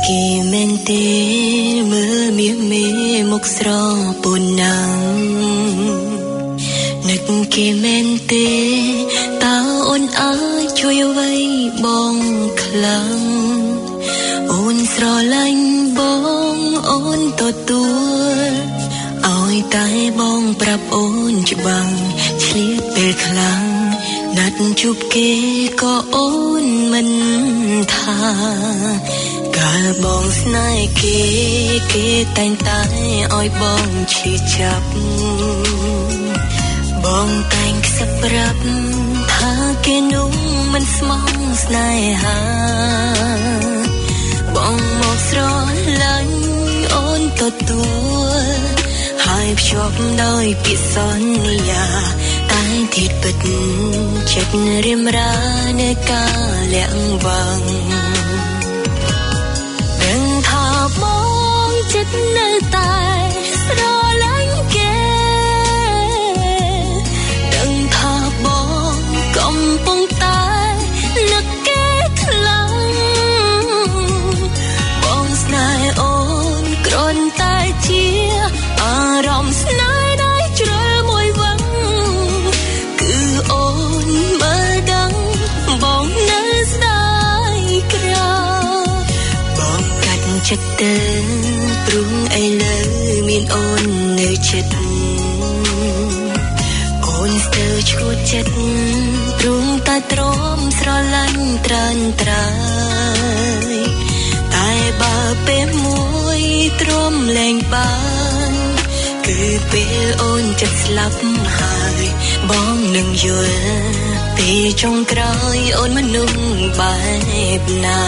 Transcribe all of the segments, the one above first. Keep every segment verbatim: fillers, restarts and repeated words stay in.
គេមែនទេមើលមាសមេមុខស្រពោនណាំនឹកគេមែនទេតើអូនអាចជួយអ្វីបងខ្លាំងអូនស្រឡាញ់បងអូនទទួលឲ្យតែបងប្រាប់អូនច្បាំងឆ្លៀតពេលខ្លាំងណាត់ជួបគេក៏អូនមិនថាកាលបងស្នេហ៍គេគេតែងតែឲ្យបងឈឺចាប់បងតែងខ្សឹបប្រាប់ថាគេនោះមិនស្មោះស្នេហាបងមកស្រឡាញ់អូនទទួលហើយភ្ជាប់ដោយពាក្យសន្យាតែទៀតពិតចិត្តរៀមរានៅការលាក់បាំងដឹងថាបងចិត្តនៅតែស្រឡាញ់គេដឹងថាបងកំពុងតែនឹកគេខ្លាំងបងស្នេហ៍អូនគ្រាន់តែជាអារម្មណ៍ស្នេហ៍ដែលជ្រុលមួយវឹងគឺអូនមើលដឹងបងនៅស្ដាយក្រោយបងកាត់ចិត្តទៅព្រោះឥឡូវមានអូននៅចិត្តអូនស្ទើរឈួតចិត្តព្រោះតែទ្រាំស្រឡាញ់ត្រានត្រើយតែបើពេលមួយទ្រាំលែងបានគឺពេលអូនចិត្តស្លាប់ហើយបងនឹងយល់ពេលចុងក្រោយអូនមនុស្សបែបណា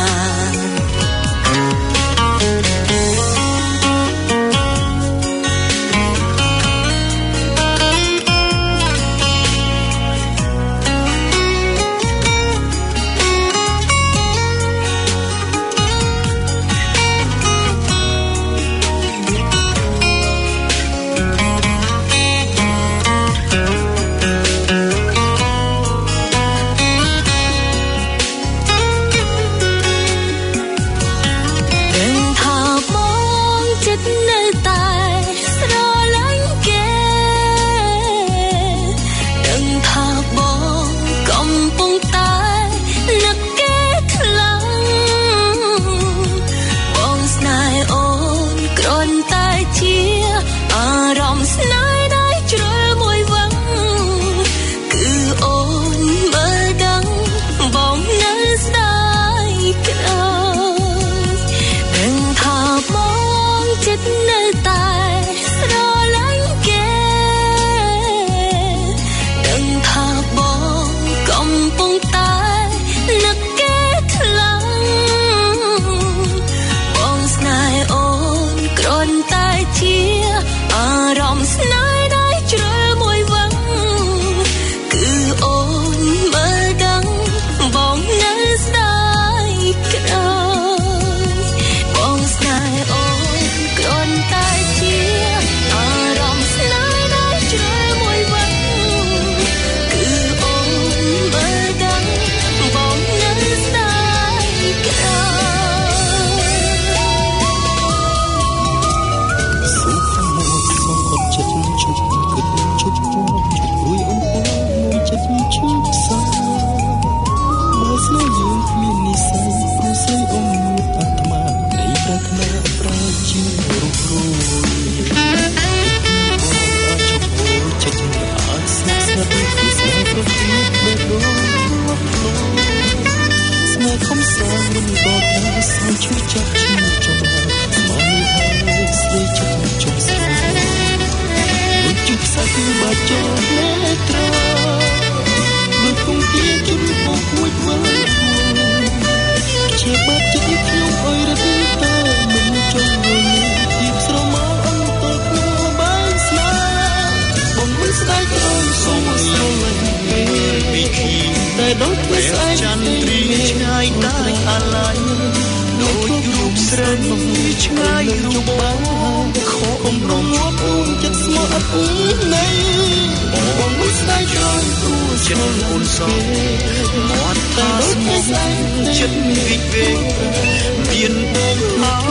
ចិត្តវិវេមានបងថា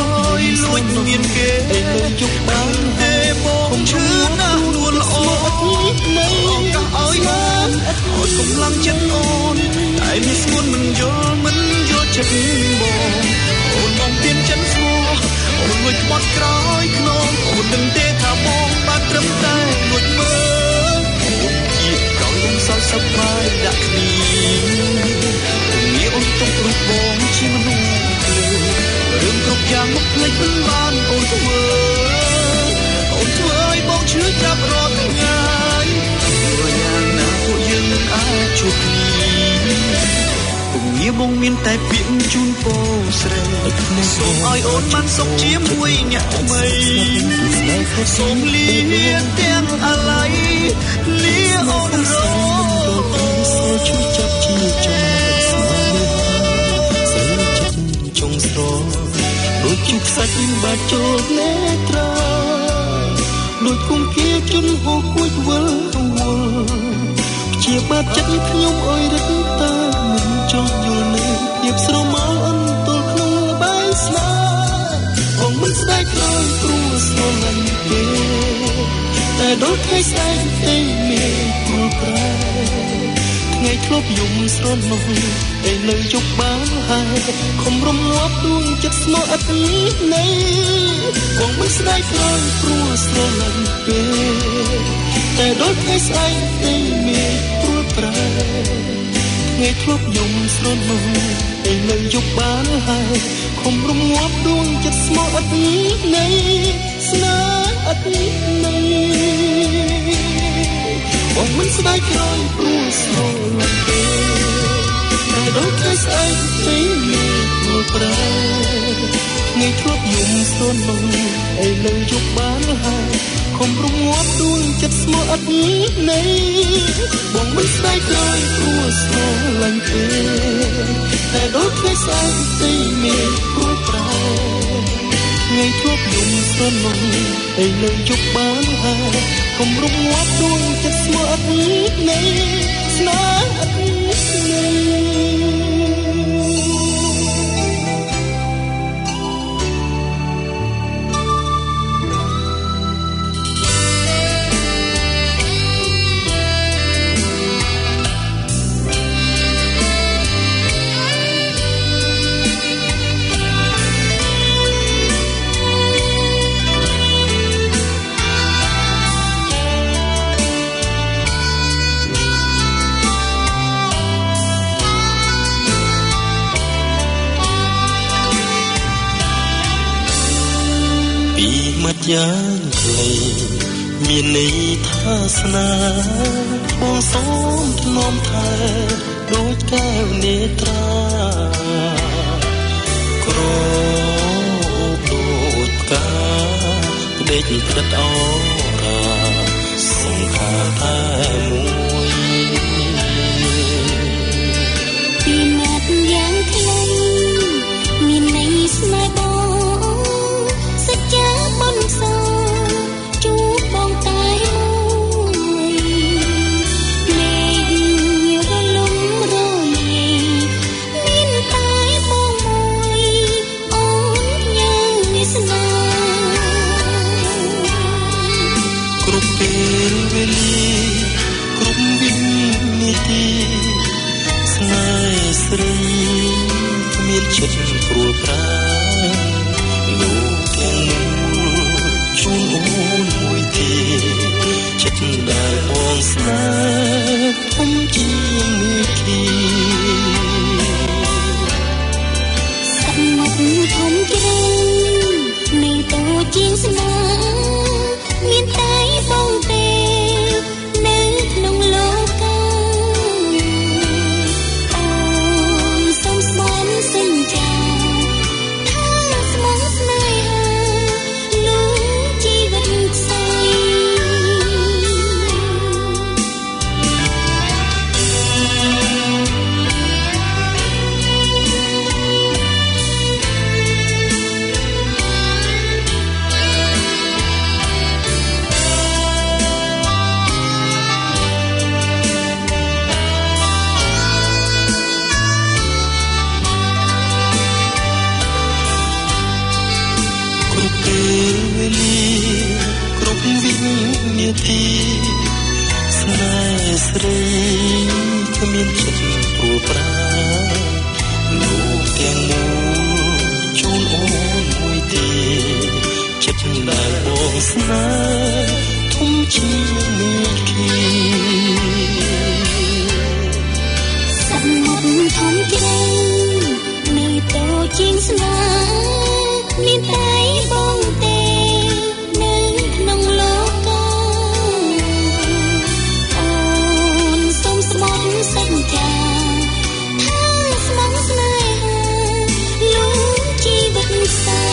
មានគេឯនៅយុគបានទេបងឈឺណាស់នួនល្អនៅឱកាសឲ្យបានអត់កំឡុងចិត្តអូនតែមានស្ងួនមិនយល់មិនយល់ចិត្តបងអូនបងទៀនចិនស្មោះអូនលួចបាត់ក្រោយខ្នងអូនដឹងទេថាបងបានត្រឹមតែលួចមើលអូនជាកោយសល់សប្បាយដាក់គ្នាអូនទុករូបបងជាមនុស្សរឿងគ្រប់យ៉ាងមកភ្លេចមិនបានអូនធ្វើអូនធ្វើឲ្យបងឈឺចាប់រាល់ថ្ងៃព្រោះយ៉ាងណាពួកយើងមិនអាចជួបគ្នាពងងារបងមានតែពាក្យជូនពរស្រីសូមឲ្យអូនបានសុខជាមួយអ្នកថ្មីសូមលាទាំងអាឡ័យលាអូនរងជួយចាប់ជាចំចុងស្រដូចជាខ្សាច់បាច់ចូលនេត្រាដូចគុំគេជន់ហូរគួចវិលវល់ជាបាត់ចិត្តខ្ញុំអើយរឹតតាមិនចង់យល់នៅភាពស្រមោលអន់ទល់ក្នុងបាយស្នាបងមិនស្ដាយក្រោយព្រោះស្រឡាញ់គេតែដូចថ្ងៃស្អែកទេមានព្រោះប្រែថ្ងៃធ្លាប់យំស្រណោះតែនៅជប់បានហើយខំរំងាប់ដួងចិត្តស្មោះអត់ន័យបងមិនស្ដាយក្រោយព្រោះស្រឡាញ់គេតែដូចថ្ងៃស្អែកទេមានព្រោះប្រែថ្ងៃធ្លាប់យំស្រណោះតែនៅជប់បានហើយខំរំងាប់ដួងចិត្តស្មោះអត់ន័យស្នេហ៍អត់ន័យបងមិនស្ដាយក្រោយព្រោះស្រឡាញ់គេតែដូចថ្ងៃស្អែកទេមានព្រោះប្រែថ្ងៃធ្លាប់យំស្រណោះឯនៅជប់បានហើយខំរំងាប់ដួងចិត្តស្មោះអត់ន័យបងមិនស្ដាយក្រោយព្រោះស្រឡាញ់គេតែដូចថ្ងៃស្អែកទេមានព្រោះប្រែថ្ងៃធ្លាប់យំស្រណោះឯនៅជប់បានហើយខំរំងាប់ដួងចិត្តស្មោះអត់ន័យស្នេហ៍អត់ន័យយ៉ាងខ្លីមានន័យថាស្នេហ៍បងសូមថ្នមថែដូចកែវនេត្រាក្រដូចផ្កាផ្ដេកផ្ដិតអរាសង្ខារតែមួយពីមាត់យ៉ាងខ្លីមានន័យស្នេហ៍បងសច្ចាមិនសោជួបបងតែមួយលេងរលំរលាយមានតែបងមួយអូនយ៉ាងវាសនាគ្រប់ពេលវេលាគ្រប់វិនាទីស្នេហ៍ស្រីមានចិត្តព្រួលប្រាជូនអូនមួយទេចិត្តដែលបងស្នេហ៍ធំជាងមេឃីសមុទ្រធំជ្រៅនៅតូចជាងស្នេហ៍មានតែបងទេនៅក្នុងលោកកាអូនសូមស្មន់សញ្ចាថាវិញ្ញាទីស្នេហ៍ស្រីគ្មានចិត្តព្រួលប្រាលោកទាំងមូលជូនអូនមួយទេចិត្តដែលបងស្នេហ៍ធំជាមេឃីសមុទ្រធំជ្រៅនៅតូចជាងស្នេហ៍មានតែបងទេនៅក្នុងលោកអូនសូមស្មោះសន្យាថាស្មងស្នេហាលោកជីវិតស្អី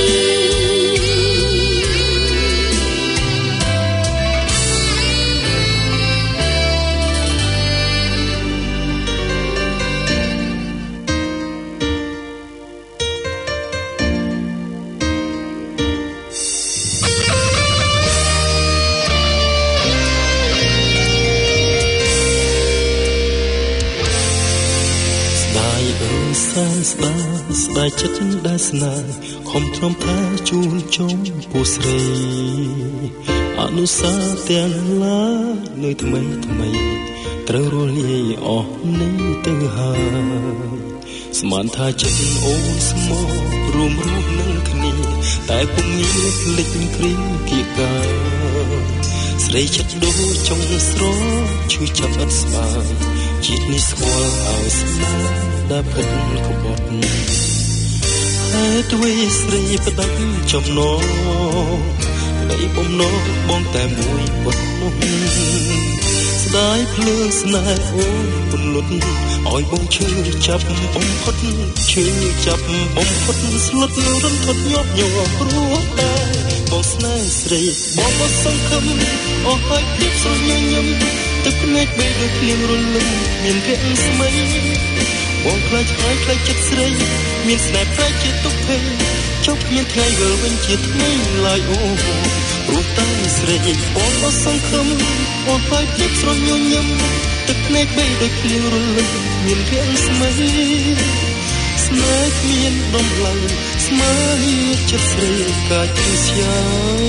ស្ដាស្ដាយចិត្តដែលស្នេហ៍ខំទ្រាំថែជូនជុំពូស្រីអនុសាទាំងឡានៅថ្មីថ្មីត្រូវរលាយអស់នេះទៅហើយស្មានថាចិត្តអូនស្មោះរួមរស់នឹងគ្នាតែពុំមានភ្លេចគ្រាគៀកកាស្រីចិត្តដូចចង់ស្រឈឺចាប់អត់ស្បាយជាតិនេះស្គាល់ឲ្យស្នេហ៍ដែលពិតក្បត់ហើយទ្វេស្រីផ្ដាច់ចំណងនៃបំណងបងតែមួយពុតនោះស្ដាយភ្លើងស្នេហ៍អូនពន្លត់ឲ្យបងឈឺចាប់បំផុតឈឺចាប់បំផុតស្លុតរន្ធត់ញាប់ញ័រព្រោះតែបងស្នេហ៍ស្រីបងអត់សង្ឃឹមអស់ហើយភាពស្រញញឹមទឹកភ្នែកបីដូចភ្លៀងរលឹមមានរាក់ស្មៃបងខ្លាចហើយខ្លាចចិត្តស្រីមានស្នេហ៍ប្រែជាទុក្ខភ័យចុះមានថ្ងៃវិលវិញជាថ្មីឡើយអូព្រោះតែស្រីបងអត់សង្ឃឹមអស់ហើយភាពស្រញញឹមទឹកភ្នែកបីដូចភ្លៀងរលឹមមានរាក់ស្មៃស្នេហ៍គ្មានតម្លៃស្មើចិត្តស្រីកាចជាស្យា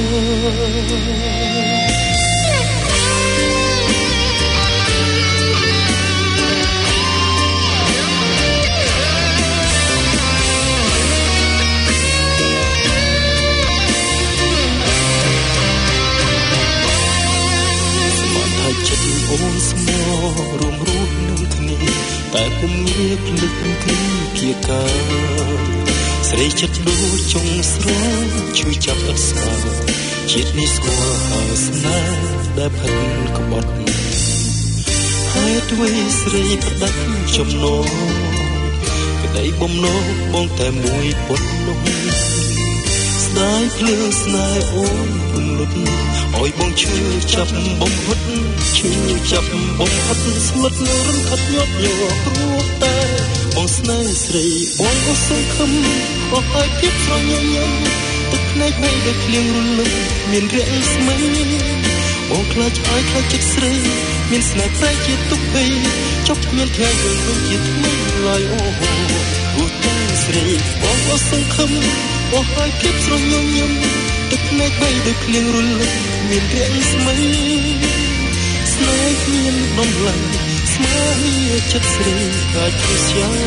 ចិត្តអូនស្មោះរួមរស់នឹងគ្នាតែពុំមានភ្លេចគ្រាគៀកកាស្រីចិត្តដូចចង់ស្រឈឺចាប់អត់ស្គាល់ជាតិនេះស្គាល់ហើយស្នេហ៍ដែលផិនក្បត់ហើយទ្វេស្រីផ្ដាច់ចំណងក្តីបំណងបងតែមួយពុតនោះស្ដាយភ្លើងស្នេហ៍អូនពន្លត់ឲ្យបងឈឺចាប់បំផុតឈឺចាប់បំផុតស្លុតរន្ធត់ញាប់ញ័រព្រោះតែបងស្នេហ៍ស្រីបងអត់សង្ឃឹមអស់ហើយភាពស្រញញឹមទឹកភ្នែកបីដូចភ្លៀងរលឹមមានរាក់ស្មៃបងខ្លាចហើយខ្លាចចិត្តស្រីមានស្នេហ៍ប្រែជាទុក្ខភ័យចុះមានថ្ងៃវិលវិញជាថ្មីឡើយអូព្រោះតែស្រីបងអត់សង្ឃឹមអស់ហើយភាពស្រញញឹមទឹកភ្នែកបីដូចភ្លៀងរលឹមមានរាក់ស្មៃស្នេហ៍គ្មានតម្លៃស្មើចិត្តស្រីកាចជាស្យា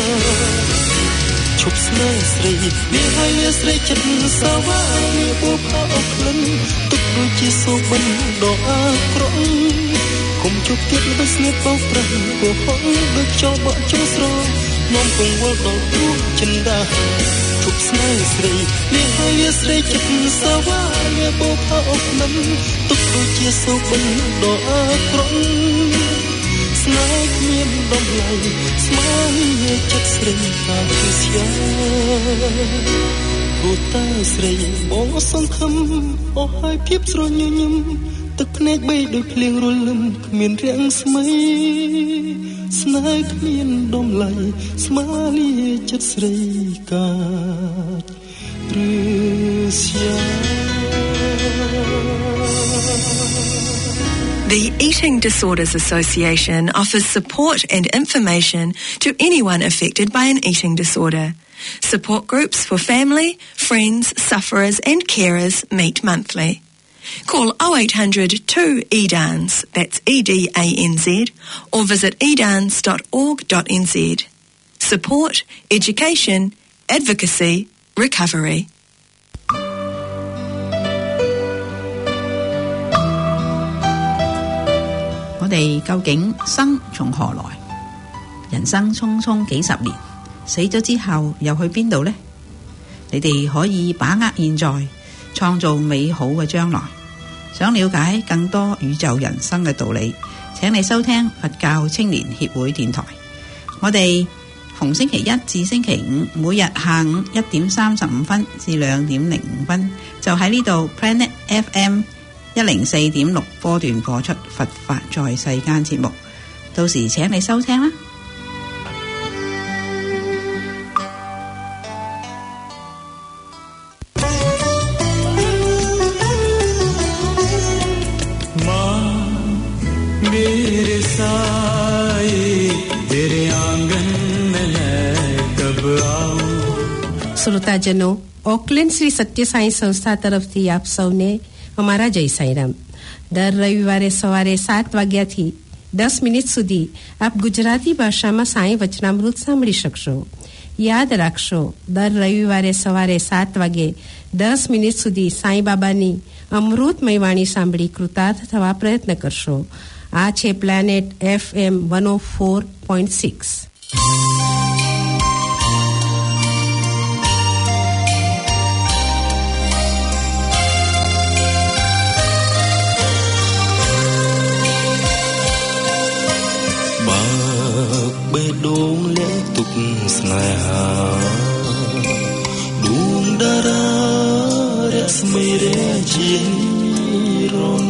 ឈប់ស្នេហ៍ស្រីវាហើយវាស្រីចិត្តសាវាវាបុផាអស់ក្លិនទុកដូចជាសូបិនដ៏អាក្រក់គុំជប់ទៀតដូចស្នៀតបោកប្រាំគោហងដូចចោលបក់ចូលស្រនាំកង្វល់ដល់ទូចិនដាឈប់ស្នេហ៍ស្រីវាហើយវាស្រីចិត្តសាវាវាបុផាអស់ក្លិនទុកដូចជាសូបិនដ៏អាក្រក់ស្នេហ៍គ្មានតម្លៃស្មើចិត្តស្រីកាចជាស្យាព្រោះតែស្រីបងអត់សង្ឃឹមអស់ហើយភាពស្រញញឹមទឹកភ្នែកបីដូចភ្លៀងរលឹមគ្មានរាំងស្មៃស្នេហ៍គ្មានតម្លៃស្មើចិត្តស្រីកាចឬស្យា The Eating Disorders Association offers support and information to anyone affected by an eating disorder. Support groups for family, friends, sufferers and carers meet monthly. call oh eight hundred two E D A N S, that's E D A N Z, or visit edans dot org dot n z. Support, education, advocacy, recovery. 我哋究竟生從何來？人生匆匆幾十年，死咗之後又去邊度呢？你哋可以把握現在，創造美好嘅將來。想了解更多宇宙人生嘅道理，請你收聽佛教青年協會電台。我哋逢星期一至星期五，每日下午一點三十五分至兩點零五分，就喺呢度 Planet F M 一零四點六波段播出佛法在世間節目，到時請你收聽啦。 श्रोताजनों, Auckland Shri Sathya Sai संस्था તરફથી આપ સૌને અમારા જય સાઈરામ. દર રવિવારે સવારે સાત વાગ્યાથી દસ મિનિટ સુધી આપ ગુજરાતી ભાષામાં સાઈ વચનામૃત સાંભળી શકશો. યાદ રાખશો, દર રવિવારે સવારે સાત વાગે દસ મિનિટ સુધી સાઈ બાબાની અમૃતમય વાણી સાંભળી કૃતાર્થ થવા પ્રયત્ન કરશો. આ છે Planet F M one o four point six. đuông liên tục snai hà đuông đa ra resmi re chiến ron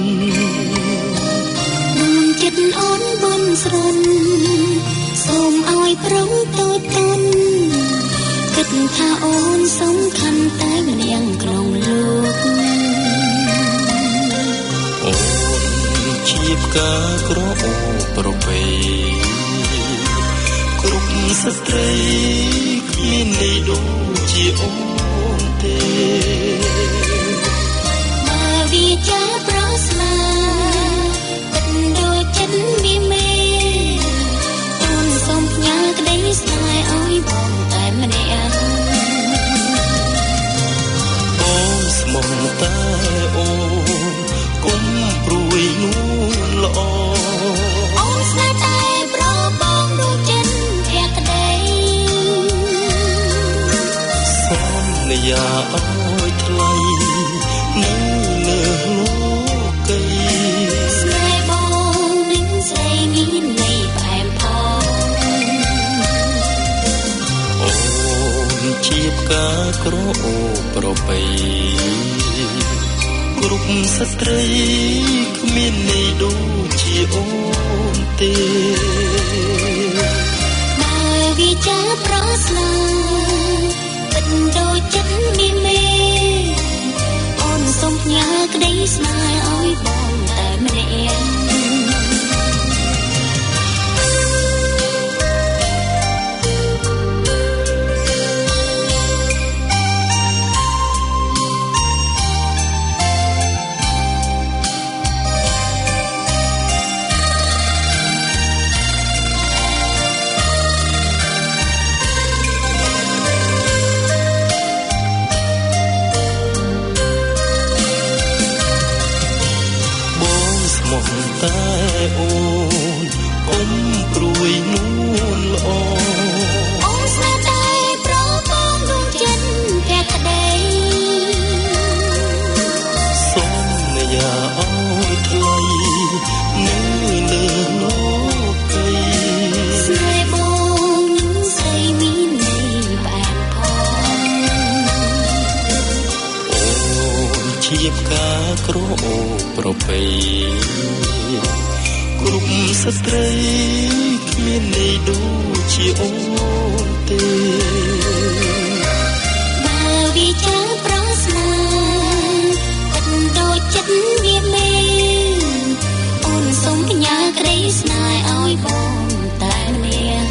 đuông chất ón bôn sron xôm oi prong tôi tôn kịch tha ôn sống khăn tay mà đèn còng luộc ôn chip cá cro pro payสตรีคืนในดูจีโอนเตมาวิจาปรสมาตันโดฉันมีเมตุนสมญาก็ได้สายอ้อยบองแต่มาเนียบองสมองตาโอนก้มปรุยนูนลอโอนสนาตายปรบองดูฉันอย่าเอาทลายในเนื้อโลกสไลบองนึงใส่มีในแผ่นพอโอ้ชีพกากรโอปรไปกรุบสตรีขมิ้นในดูจีโอนเตมาวิจาปรสลาโดยฉันมีเมอ่อนสมญาก็ได้สมายอ้อยบองแต่ไม่เนียสตรีគ្មានន័យដូចជាអូនទេបើវិចារប្រស្នាទឹកដូចចិត្តវាមេអូនសូមបញ្ញាក្តីស្នេហ៍ឲ្យបងតែម្នាក់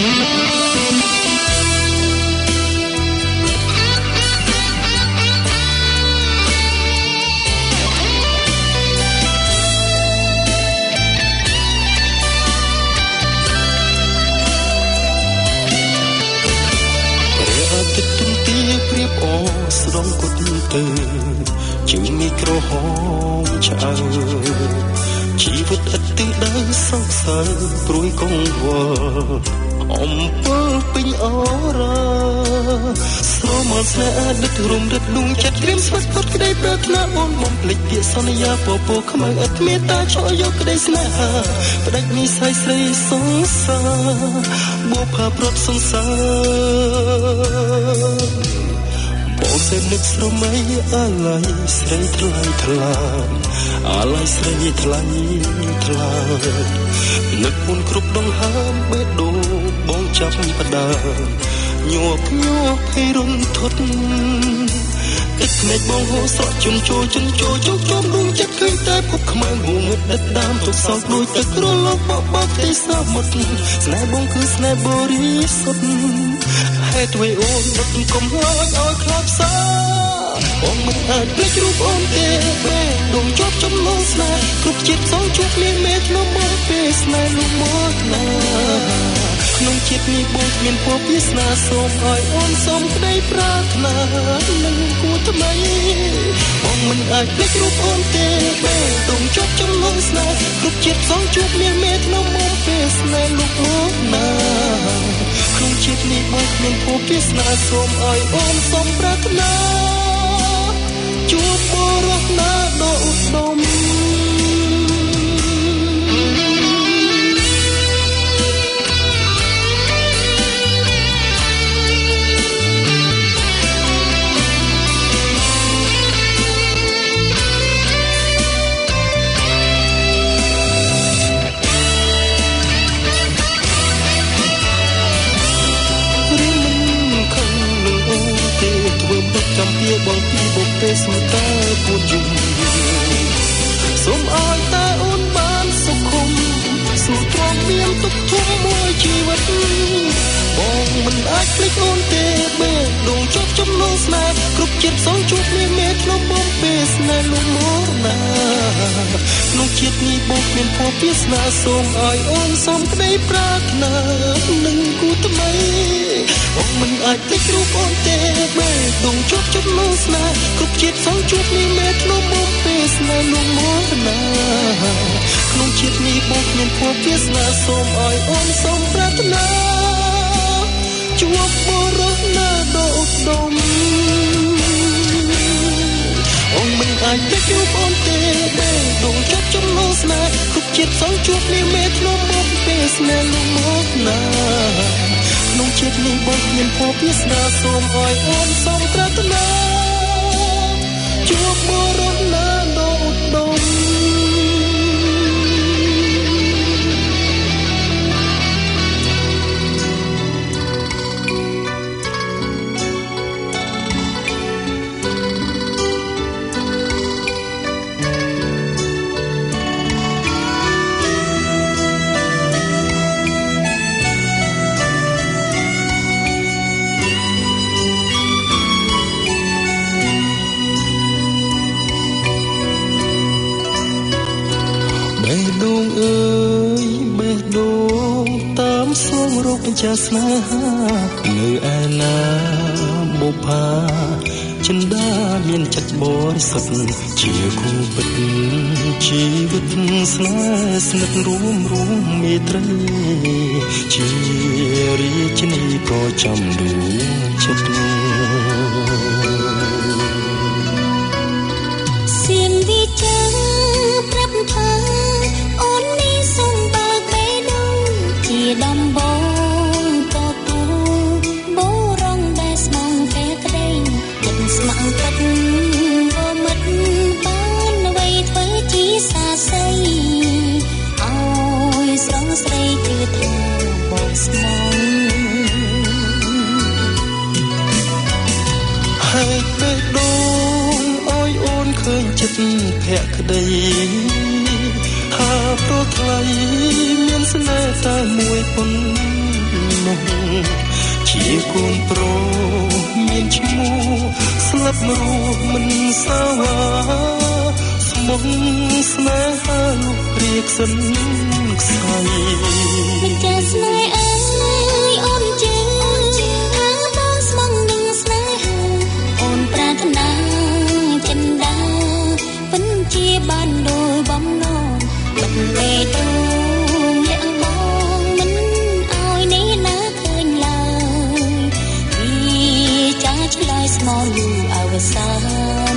ស្រងគុតទៅជាងមីក្រហមឆ្អើជីវិតឥតទីដើសោកសៅព្រួយកង្វល់អំពើពេញអរស្រមល់ស្នេហ៍ដិតរំដិតលងចិត្តក្រៀមស្វិតផុតក្តីប្រាថ្នាអូនបំភ្លេចពាក្យសន្យាពពោខ្មៅឥតមេត្តាឆក់យកក្តីស្នេហាផ្ដាច់និស្ស័យស្រីសង្សារបុផាប្រត់សង្សារបងសេនឹកស្រមៃអាឡ័យស្រីថ្លៃថ្លាអាឡ័យស្រីថ្លៃថ្លានឹកមុនគ្រប់ដងហើមបេះដូងបងចាប់ផ្ដើមញាប់ញាប់ឲ្យរន្ធត់ទឹកភ្នែកបងហូរស្រក់ជន់ចូលជន់ចូលជោគជុំដួងចិត្តឃើញតែភពខ្មៅងងឹតដិតដាមទុកសោកដូចទឹករលកបបបទីសមុទ្រស្នេហ៍បងគឺស្នេហ៍បរិសុទ្ធហេតុអ្វីអូនដឹកកុំឲ្យឲ្យខ្លាប់សាបងមិនអាចភ្លេចរូបអូនទេបែដងជាប់ចំណងស្នេហ៍គ្រប់ជាតិសងជួបគ្នាមេក្នុងមកពេលស្នេហ៍លោកមកណាក្នុងជាតិនេះបងមានពរវាសនាសូមឲ្យអូនសូមក្តីប្រាថ្នានឹងគូថ្មីបងមិនអាចភ្លេចរូបអូនទេបែដងជាប់ចំណងស្នេហ៍គ្រប់ជាតិសងជួបគ្នាមេក្នុងមកពេលស្នេហ៍លោកមកណាក្នុងជាតិនេះបងមានពរវាសនាសូមឲ្យអូនសូមប្រាថ្នាជួបបរិសុទ្ធណាដ៏ឧត្តមកំពីបងពីបុព្វេសុតាពួនយំសូមឲ្យតាអូនបានសុខុមសុខទ្រាំមានទុកធំមួយជីវិតបងមិនអាចភ្លេចអូនទេបេះដូងជាប់ចំណងស្នេហ៍គ្រប់ជាតិសងជួបគ្នាមេក្នុងបំពេលស្នេហ៍លោកមកណាក្នុងជាតិនេះបងមានពរវាសនាសូមឲ្យអូនសូមក្តីប្រាថ្នានឹងគូថ្មីបងមិនអាចភ្លេចរូបអូនទេបេះដូងជាប់ចំណងស្នេហ៍គ្រប់ជាតិសងជួបគ្នាមេក្នុងបំពេលស្នេហ៍លោកមកណាក្នុងជាតិនេះបងមានពរវាសនាសូមឲ្យអូនសូមប្រាថ្នាជួបបរិសុទ្ធណាដ៏ឧត្តមអូនមិនអាចភ្លេចរូបអូនទេបេះដូងជាប់ចំណងស្នេហ៍គ្រប់ជាតិសងជួបគ្នាមេក្នុងបំពេលស្នេហ៍លោកមកណាក្នុងជាតិនេះបងមានពរវាសនាសូមឲ្យអូនសូមប្រាថ្នាជួបបរិសុទ្ធណាដ៏ឧត្តមចាស្នេហានៅឯណាបុប្ផាចិន្តាមានចិត្តបរិសុទ្ធជាគូពិតជីវិតស្នេហ៍ស្និទ្ធរួមរួមមេត្រីជារាជនីក៏ចំដួងចិត្តសៀមវិចាប្រាប់ថាអូននេះសុំបើកបេះដូងជាដំបងស្មងទឹកអូមិតបានអ្វីធ្វើជាសាស័យអើយស្រងស្រីគឺថាបងស្មងហើយបេះដូងអើយអូនឃើញចិត្តភក្តីហាប្រថ្លៃមានស្នេហ៍តែមួយប៉ុណ្ណោះជាកូនប្រុសមានឈ្មោះស្លាប់រស់មិនសាវាស្មុំស្នេហាលោករៀកសិនខ្សែមិនចាស្នេហ៍អើយអូនជឿថាបងស្មងនឹងស្នេហាអូនប្រាថ្នាចិនដាពិនជាបានដោយបំណងមិនទេទូលាក់បងមិនឲ្យនេះណាឃើញឡើយពីចាឆ្លើយស្មោះលូអវសាន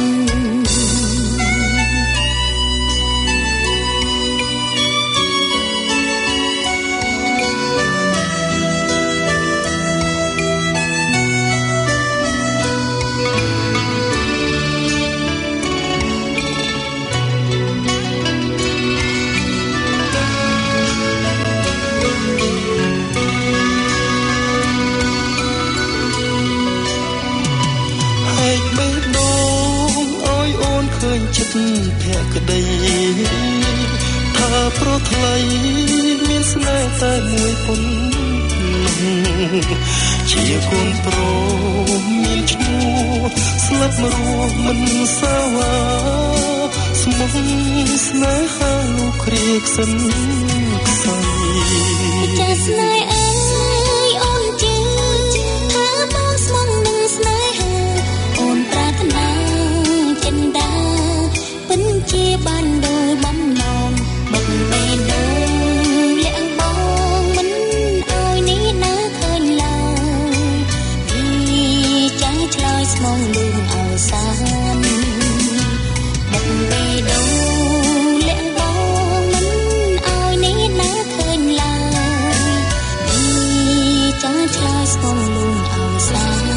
ភក្តីថាប្រថ្លៃមានស្នេហ៍តែមួយប៉ុណ្ណឹងជាកូនប្រុសមានឈ្មោះស្លាប់រស់មិនសាវាស្មុំស្នេហាលោកគ្រាកសិនខ្សែចាស្នេហ៍អើយអូនជឿថាបងស្មងនឹងស្នេហាអូនប្រាថ្នាចិនដាពិនជាបានដោយបំណងមិនមែនដូចលាក់បងមិនឲ្យនេះណាឃើញឡើយពីចាស់ឆ្លើយស្មងលឿងអវសានមិនមែនដូចលាក់បងមិនឲ្យនេះណាឃើញឡើយពីចាស់ឆ្លើយស្មងលឿងអវសាន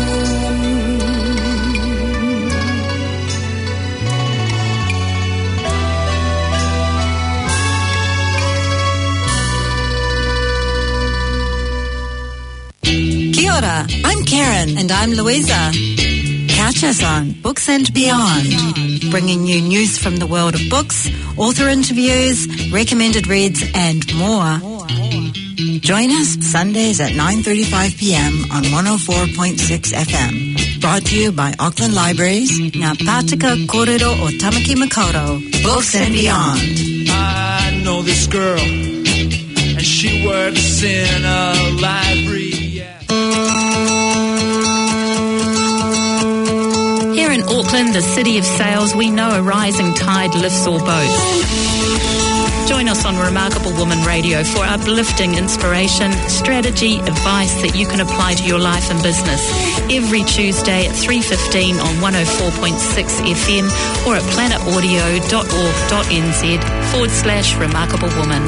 I'm Karen. And I'm Louisa. Catch us on Books and Beyond, bringing you news from the world of books, author interviews, recommended reads, and more. Join us Sundays at nine thirty-five p.m. on one oh four point six F M. Brought to you by Auckland Libraries, Ngā Pātika Kōrero o Tamaki Makaurau. Books and Beyond. I know this girl, and she works in a library. Here in Auckland, the city of sails, we know a rising tide lifts all boats. Join us on Remarkable Woman Radio for uplifting inspiration, strategy, advice that you can apply to your life and business. Every Tuesday at three fifteen on one oh four point six F M or at planetaudio.org.nz forward slash Remarkable Woman.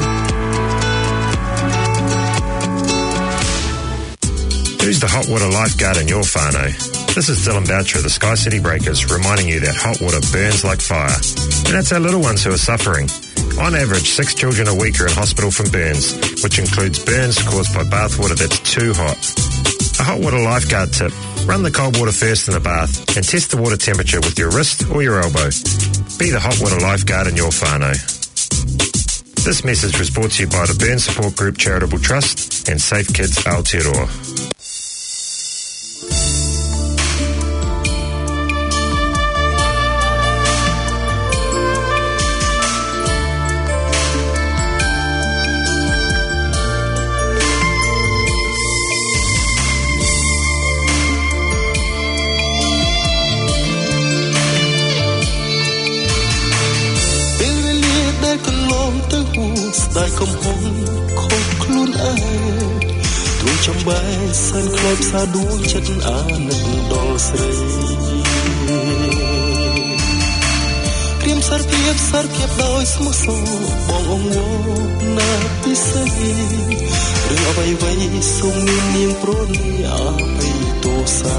Who's the hot water lifeguard in your whānau? This is Dylan Boucher of the Sky City Breakers reminding you that hot water burns like fire. And that's our little ones who are suffering. On average, six children a week are in hospital from burns, which includes burns caused by bath water that's too hot. A hot water lifeguard tip. Run the cold water first in the bath and test the water temperature with your wrist or your elbow. Be the hot water lifeguard in your whānau. This message was brought to you by the Burn Support Group Charitable Trust and Safe Kids Aotearoa. Đại công hôn khóc luôn ai tuổi trong bay sân club xa đuôi chất á nực đo srei Kriam sar piep sar piep đôi små so bong ong wo na pisai Rừng ở vây vây sông niêm niêm pro ni a vây to sa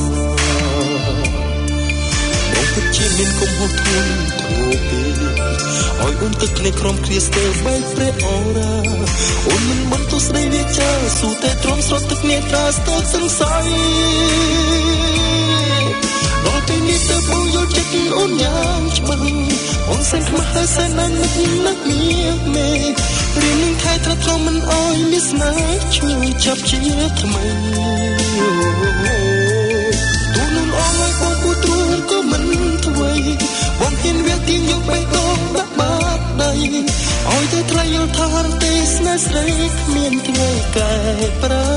Bong phút chia min công hôn thun thangô pi Ôi ôn tức này krom kristal bay pre ora Ôn mình muốn tu srei vi cha su te trom srot tức này tras tot sang sai Nong te ni te bong yo chất ôn nhang chmang Ôn sen khma hai sen nang nực nực miếng mê Riêng ninh khai tra trom mình ôi mis na chua chắp chia thầm ទូនោះអងឲ្យបងគូទ្រូងក៏មិនថ្មីបងហ៊ានវាទៀងយកបេះដូងដាក់បាតដៃឲ្យតែថ្លៃយល់ថារទេស្នេហ៍ស្រីគ្មានថ្ងៃកែប្រែ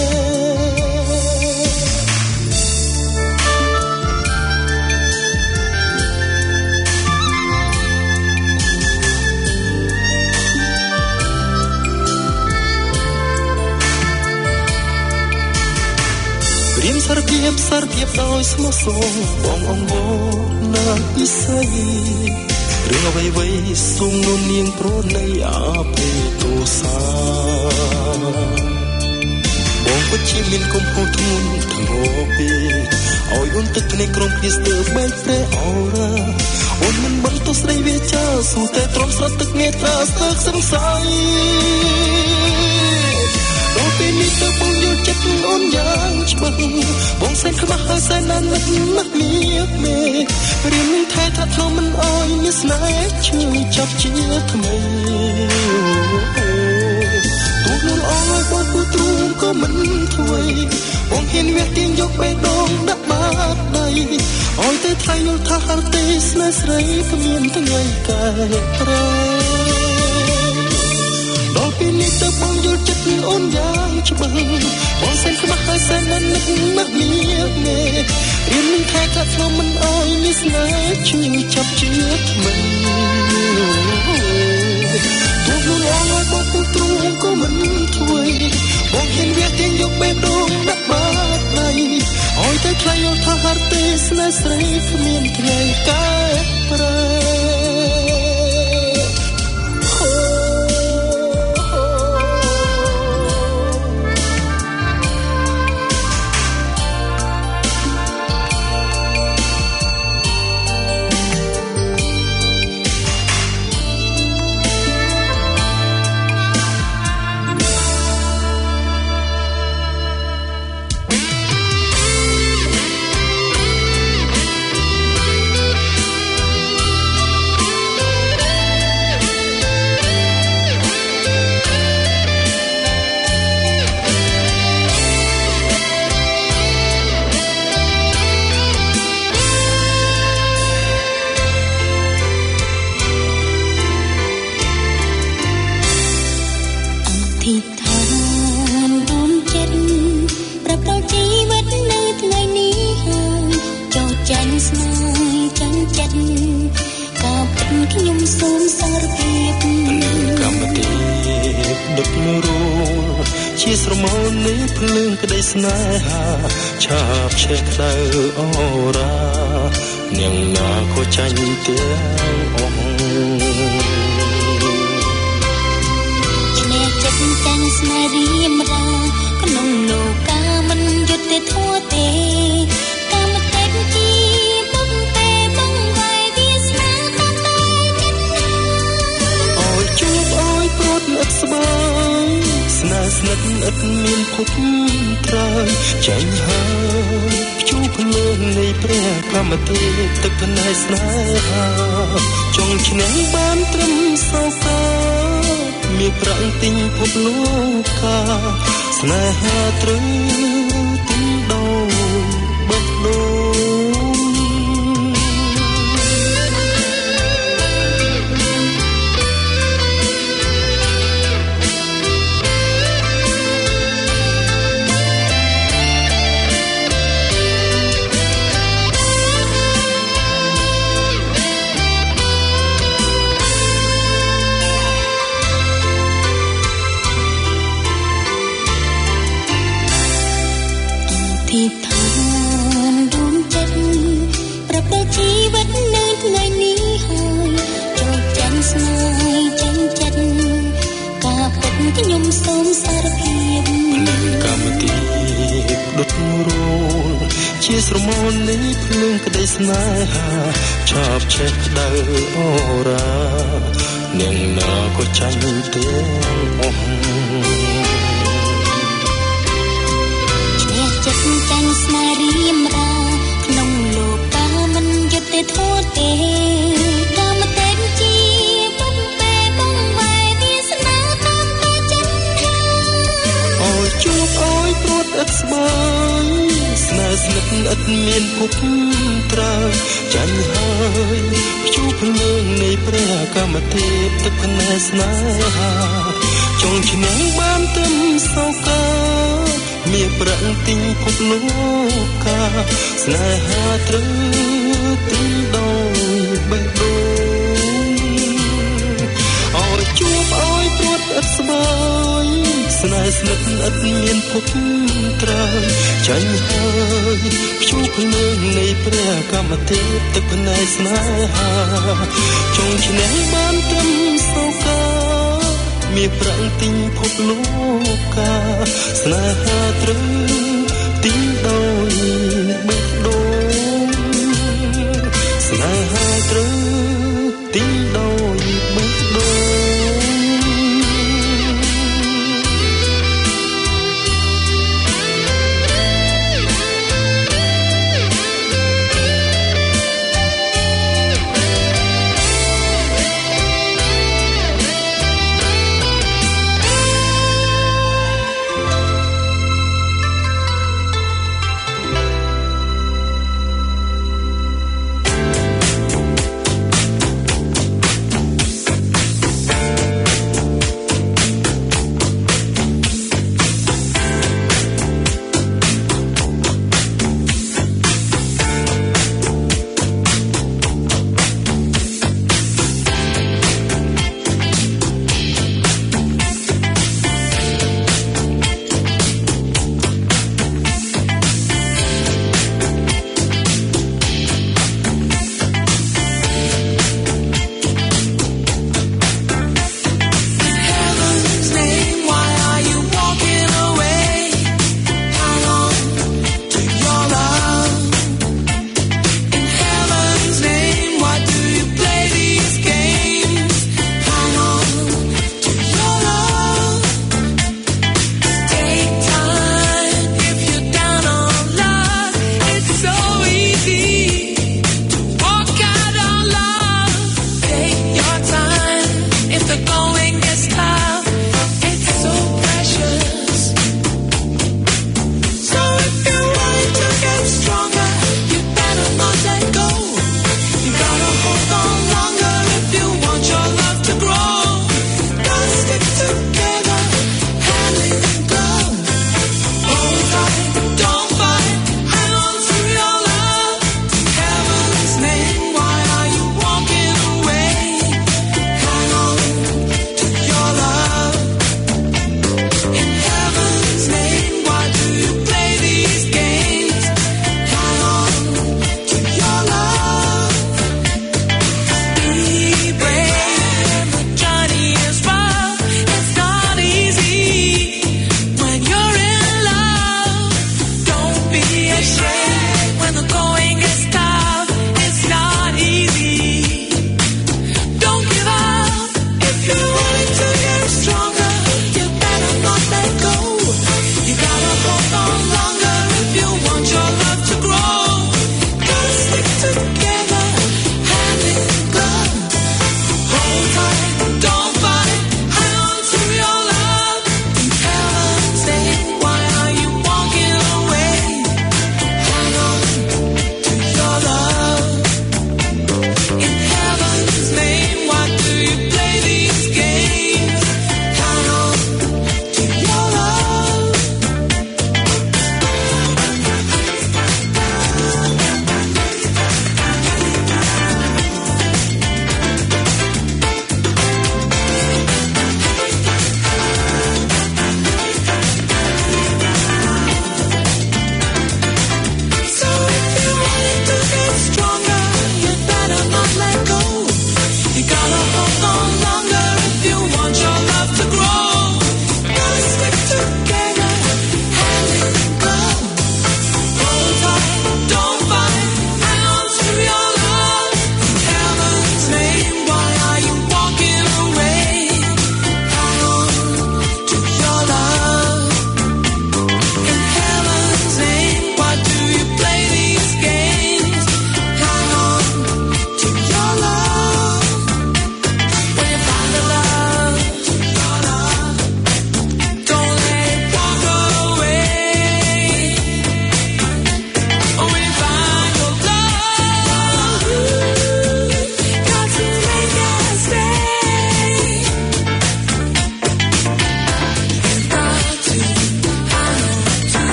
រៀនសារភាពសារភាពដោយស្មោះសរបងអងវណាស់ពិសេសរឿងអ្វីអ្វីសូមនូននាងប្រណីអភ័យទោសាបងពិតជាមានគុំហូរធ្ងន់ធ្ងរពេកឲ្យអូនទឹកគ្នាក្រុមគ្នាស្ទើរបែកព្រែអរ៉ាអូនមិនបន្តទៅស្ដីវាចាស៊ូតែទ្រាំស្រត់ទឹកមេត្រាស្ទើរសង្ស័យដល់ពេលនេះទៅបងយល់ចិត្តអូនយ៉ាងច្បាស់បងសែនខ្មាស់ហើយសែនណាស់នឹកណាស់លៀបមេរៀននឹងថែថាធ្លាប់មិនអោយនេះស្នេហ៍ឈឺចាប់ជាថ្មីទូនោះអងឲ្យបងគូទ្រូងក៏មិនថ្មីបងហ៊ានវាទៀងយកបេះដូងដាក់បាតដៃឲ្យតែថ្លៃយល់ថារទេស្នេហ៍ស្រីគ្មានថ្ងៃកែប្រែដល់ពេលនេះទៅបងយល់ចិត្តអូនយ៉ាងច្បាស់បងសែនខ្មាស់ហើយសែនណាស់នឹកណាស់លៀបមេរៀននឹងថែកាត់ធ្លាប់មិនអោយនេះស្នេហ៍ឈឺចាប់ជាថ្មីទូនោះអងឲ្យបងគូទ្រូងក៏មិនថ្មីបងហ៊ានវាទៀងយកបេះដូងដាក់បាតដៃឲ្យតែថ្លៃយល់ថារទេស្នេហ៍ស្រីគ្មានថ្ងៃកែប្រែស្នេហាឆាបឆេះក្តៅអរ៉ានាងណាក៏ចាញ់ទាំងអស់ឈ្នះចិត្តទាំងស្នេហ៍រៀមរាក្នុងលោកាមិនយុត្តិធម៌ទេកាមតែជាបងតែបងវាយវាស្នេហ៍តែចិត្តណាអើយជួបអើយព្រួតអត់ស្បើយស្នេហ៍ស្និទ្ធឥតមានភពត្រើយចាញ់ហើយភ្ជួរភ្លើងនៃព្រះកម្មទេទឹកភ្នែកស្នេហាចង់ឈ្នះបានត្រឹមសោកាមានប្រាំងទិញភពលោកកាស្នេហាត្រូវទិញដោបេះដូងខ្ញុំសូមសារភាពកម្មទីដុតរួលជាស្រមោលនៃភ្លើងក្តីស្នេហាឆាបឆេះក្តៅអរ៉ានាងណាក៏ចាញ់ទាំងអស់ឈ្នះចិត្តចាញ់ស្នេហ៍រៀមរាក្នុងលោកាមិនយុត្តិធម៌ទេកម្មតែជាបងពេបងវាយវាស្នេហ៍តាមតែចិត្តជួបអើយព្រួព្រួតឥតស្បើយស្នេហ៍ស្និទ្ធឥតមានភពត្រើយចាញ់ហើយភ្ជួរភ្លើងនៃព្រះកម្មទេពទឹកភ្នែកស្នេហាចង់ឈ្នះបានទឹមសោកាមានប្រឹងទិញភពលោកកាស្នេហាត្រូវទិញដោយបេះដូងអរជួបអើយព្រួតឥតស្បើយស្នេហ៍ស្និទ្ធឥតមានភពត្រើយចាញ់ហើយភ្ជួរភ្លើងនៃព្រះកម្មទេពទឹកភ្នែកស្នេហាចង់ឈ្នះបានទឹមសោកាមានប្រឹងទិញភពលោកកាស្នេហាត្រូវទិញដោយបេះដូងស្នេហាត្រូវទិញដោយបេះដូង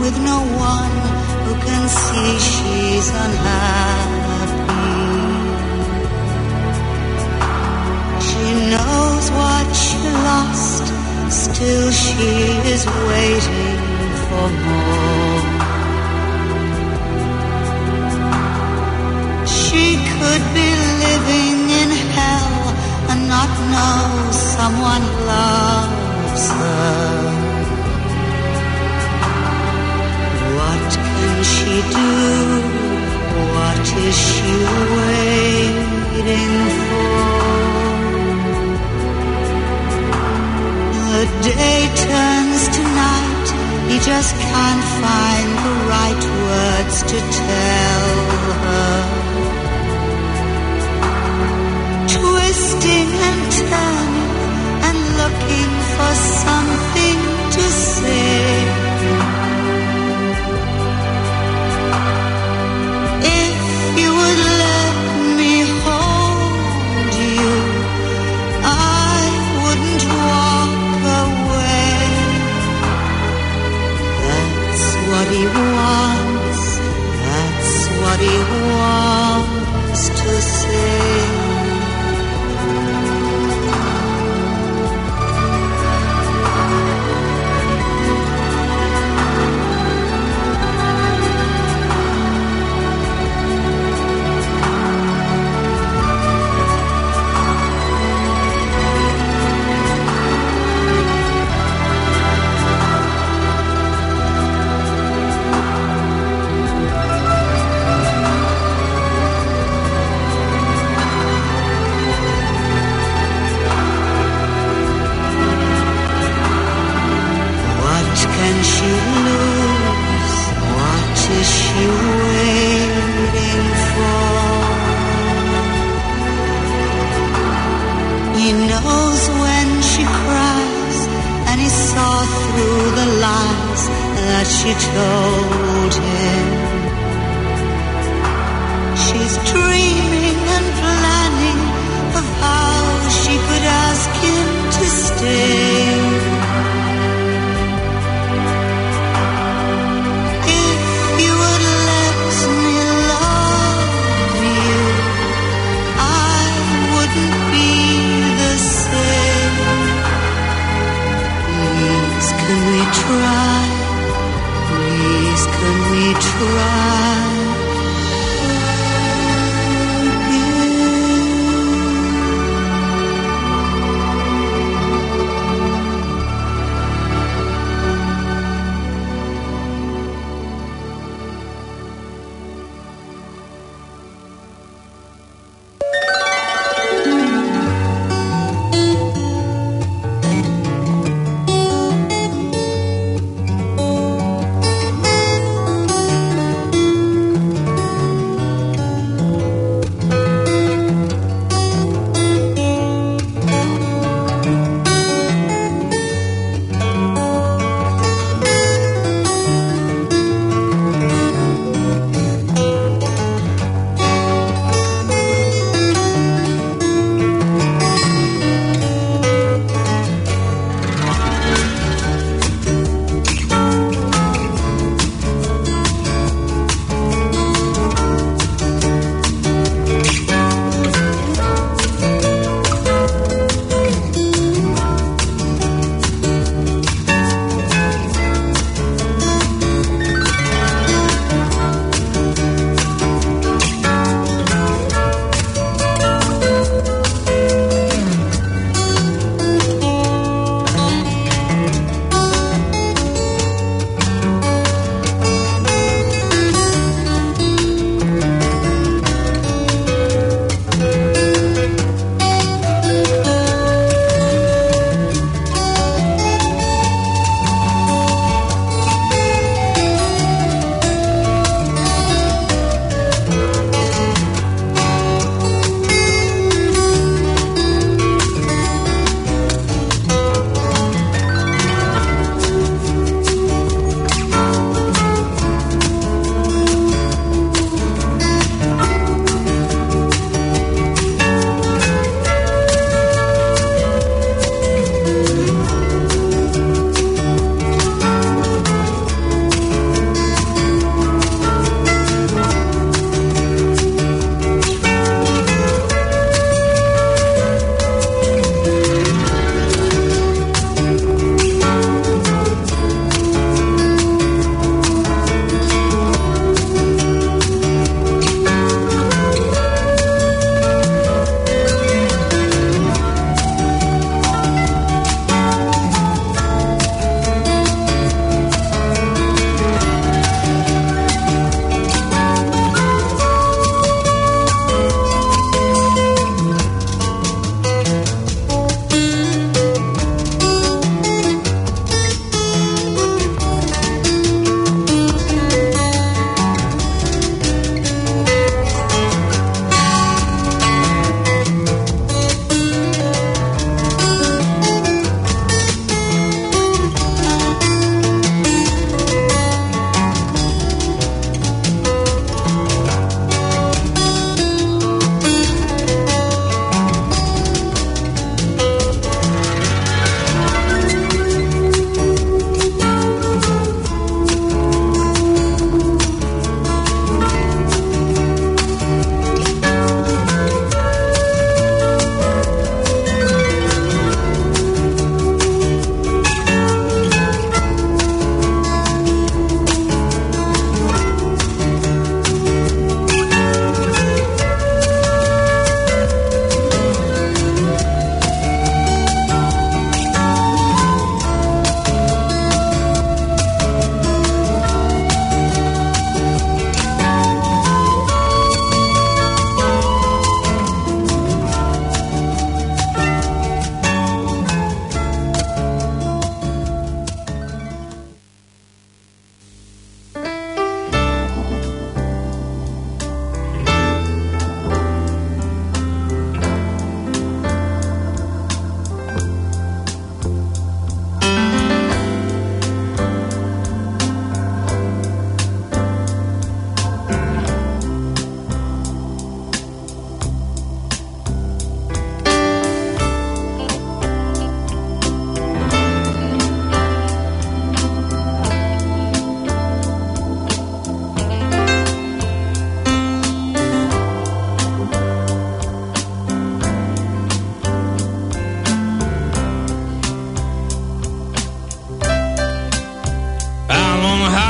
with no one who can see she's unhappy. She knows what she lost, still she is waiting for more. She could be living in hell and not know someone loves her. What can she do? What is she waiting for? The day turns to night, he just can't find the right words to tell her. Twisting and turning and looking for something to say. If you would let me hold you, I wouldn't walk away. That's what he wants, that's what he wants to say. She told him she's dreaming and planning of how she could ask him to stay. If you would let me love you, I wouldn't be the same. Please, can we try? Please, can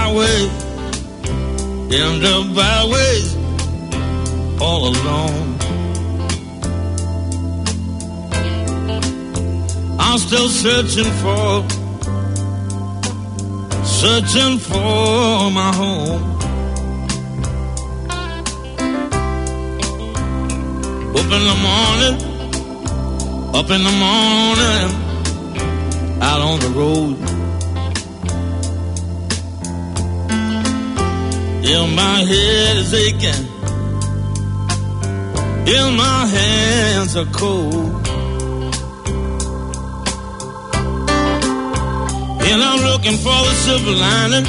way in the byways all alone. I'm still searching for, searching for my home. Up in the morning, up in the morning, out on the road. Yeah, my head is aching, yeah, my hands are cold. And I'm looking for the silver lining,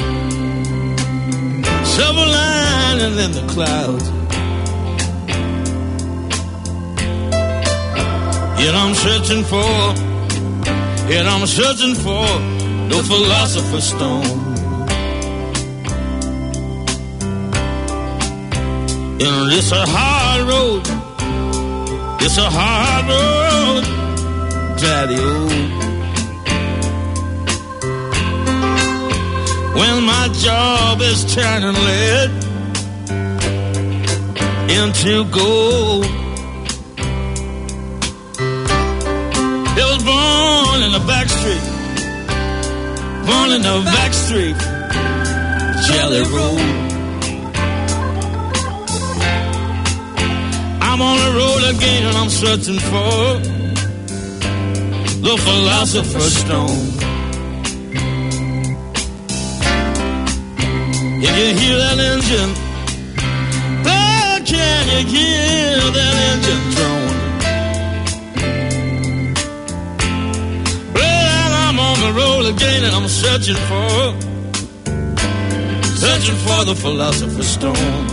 silver lining in the clouds. Yet I'm searching for, yet I'm searching for no philosopher's stone. You know, it's a hard road, it's a hard road, Daddy-o. When my job is turning lead into gold. It was born in the back street, born in the back street, Jelly Roll. I'm on the road again and I'm searching for the philosopher's stone. If you hear that engine, oh, can you hear that engine drone? Well, I'm on the road again and I'm searching for, searching for the philosopher's stone.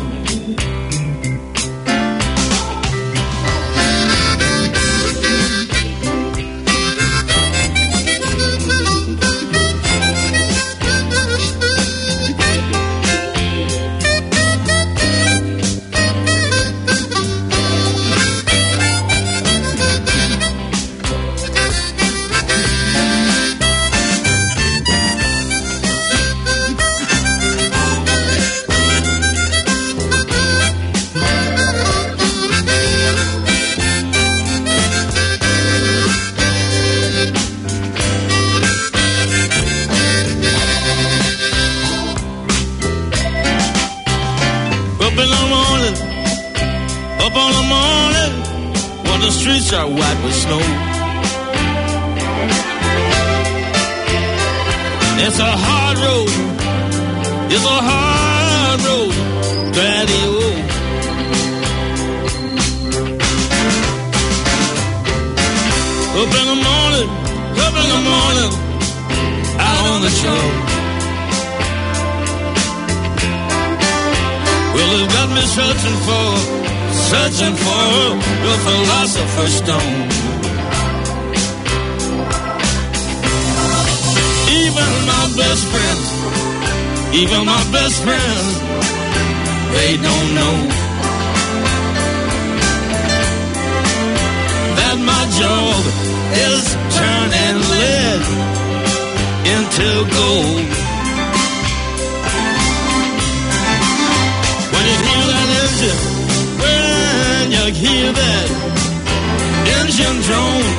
Are white with snow. It's a hard road, it's a hard road, Daddy-o. Up in the morning, up in the morning, out on the shore. Well, it got me searching for, searching for the philosopher's stone. Even my best friends, even my best friends, they don't know that my job is turning lead into gold. When you hear that engine, you hear that engine drone.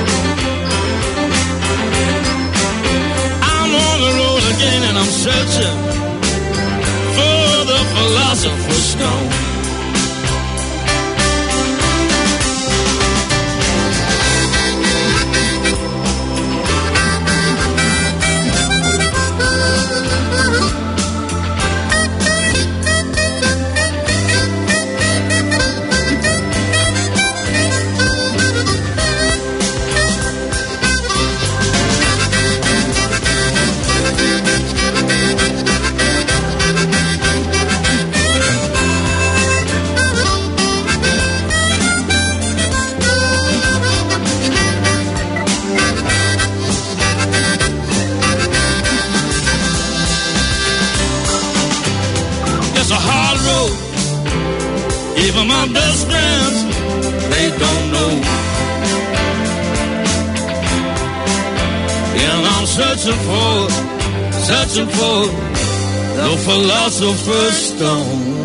I'm on the road again and I'm searching for the philosopher's stone. Even my best friends, they don't know. And I'm searching for, searching for the philosopher's stone.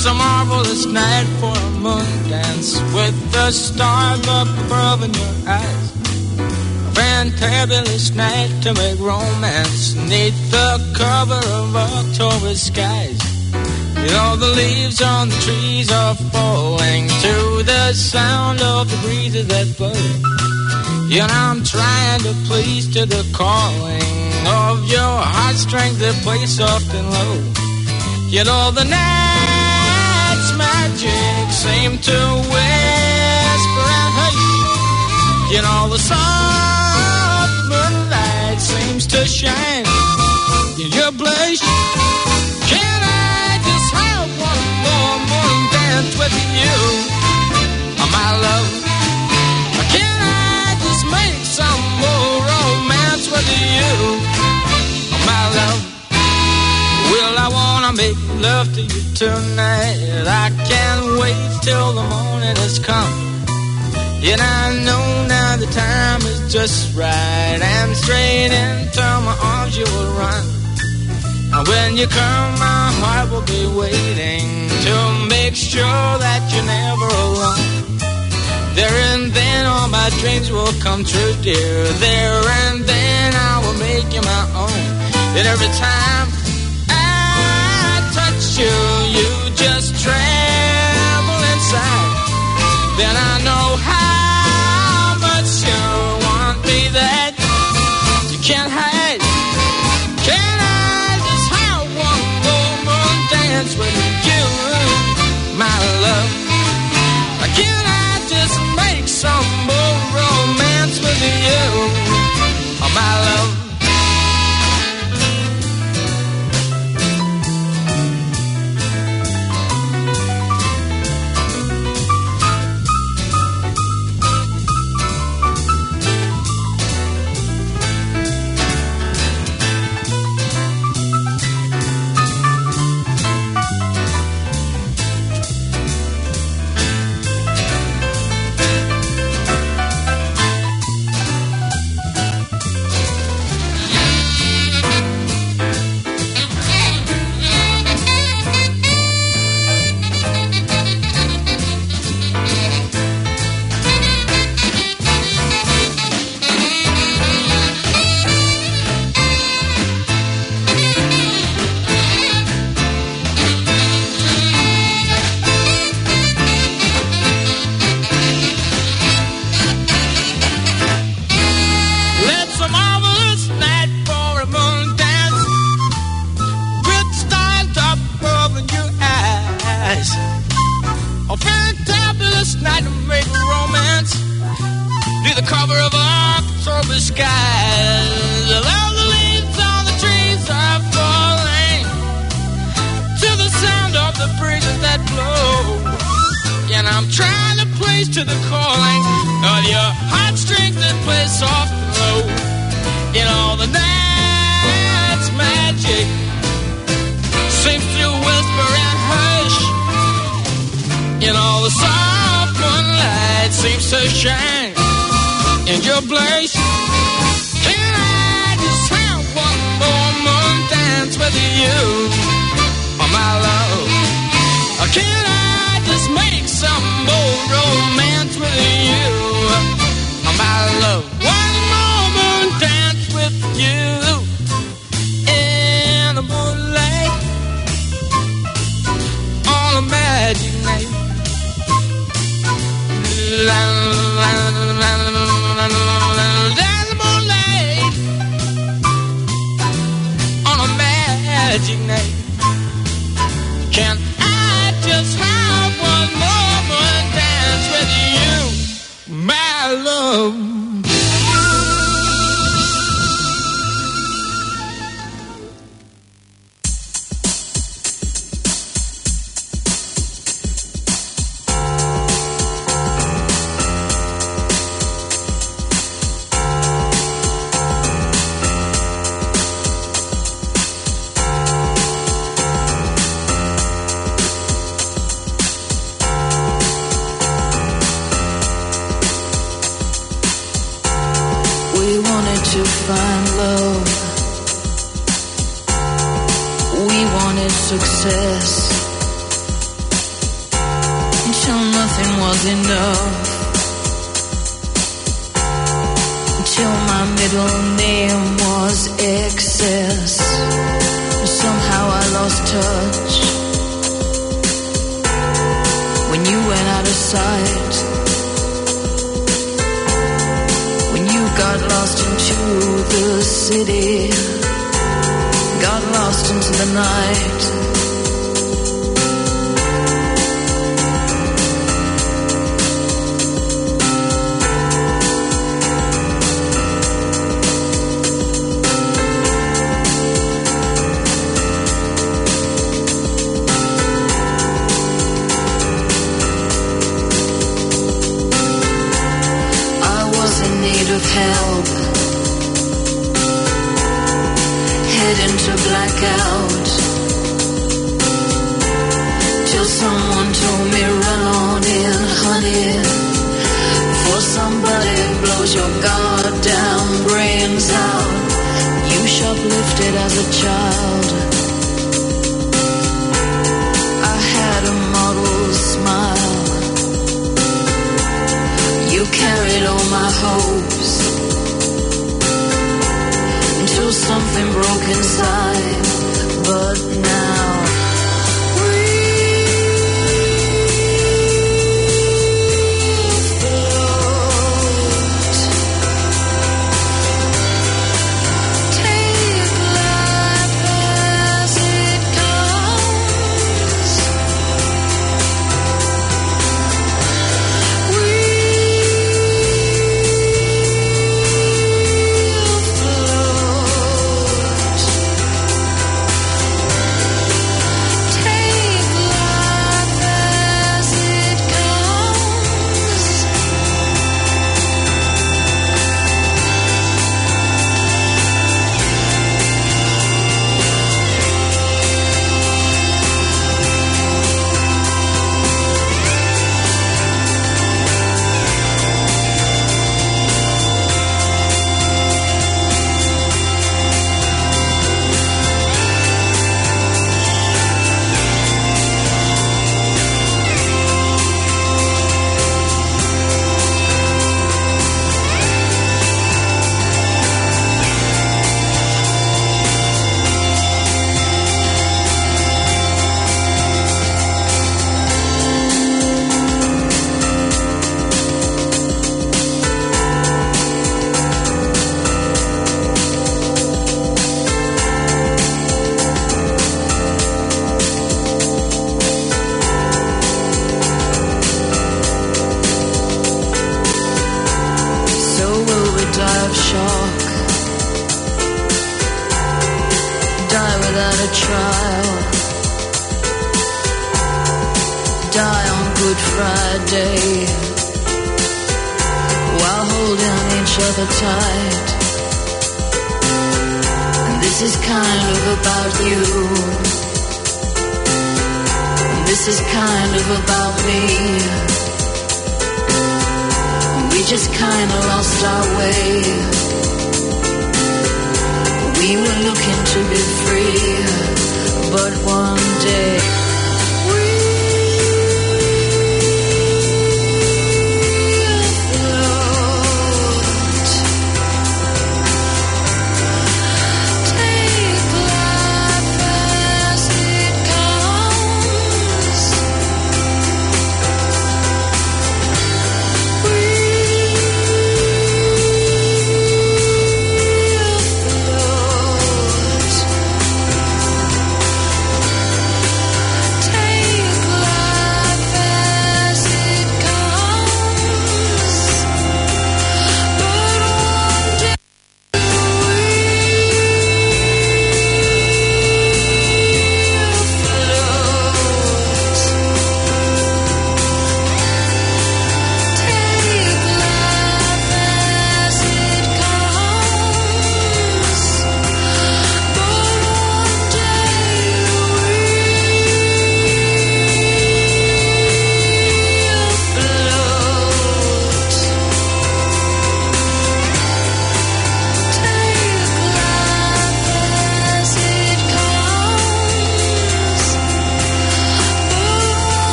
It's a marvelous night for a moon dance with the stars up above in your eyes. A fantabulous night to make romance neath the cover of October skies. You know the leaves on the trees are falling to the sound of the breezes that blow. You know I'm trying to please to the calling of your heartstrings that play soft and low. You know the night's magic seem to whisper and hush. You know the soft moonlight seems to shine in your blush. Can I just have one more moon dance with you, oh, my love? Can I just make some more romance with you, oh, my love? Well, I wanna make love to you tonight. I can't wait till the morning has come. And I know now the time is just right, and straight into my arms you will run. And when you come, my heart will be waiting to make sure that you're never alone. There and then all my dreams will come true, dear. There and then I will make you my own. And every time you, you just tremble inside. Then I know how much you want me that you can't hide. Can I just have one more moon dance with you, my love? Can I just make some more romance with you, oh, my love? Success. till nothing was enough, till my middle name was excess. Somehow I lost touch when you went out of sight, when you got lost into the city, got lost into the night. Help, head into blackout, till someone told me run on in, honey, for somebody blows your goddamn brains out. You shoplifted as a child. I had a model smile. You carried all my hopes until something broke inside. But now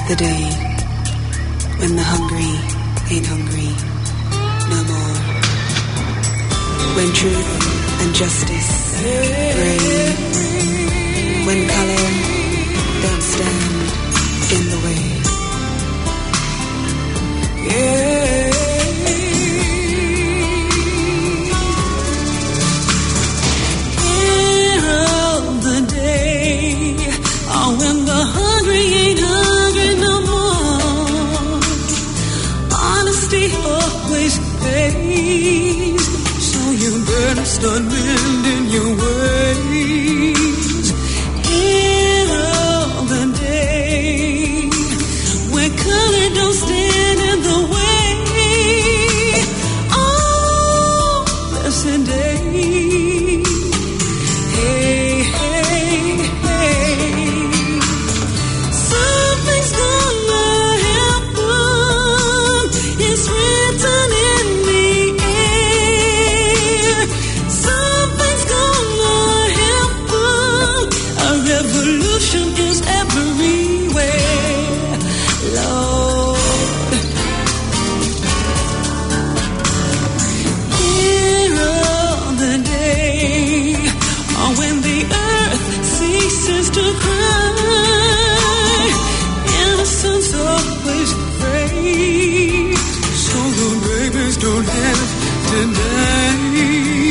the day when the hungry ain't hungry no more. When truth and justice reign. When color don't stand in the way. Yeah. Hero of the day. Oh, when the hungry ain't hungry no more. Honesty always pays. So you better start mending your ways. Hero of the day. Where color don't stand in the way. Oh, blessed day. Hey, hey, hey. Something's gonna happen. It's written in the air. Something's gonna happen. A revolution is everywhere. Lord, hero of the day. Oh, when the earth ceases to cry, innocence always prays. So the babies don't have to die.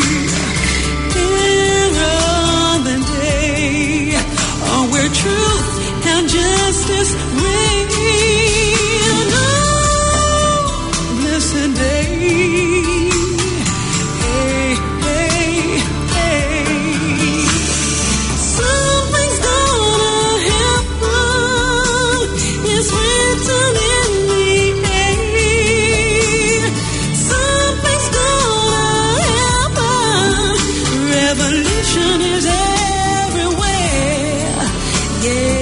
Hero of the day. Oh, where truth and justice reign. Oh, blessed day. Hey, hey, hey. Something's gonna happen. It's written in the air. Something's gonna happen. Revolution is everywhere. Yeah.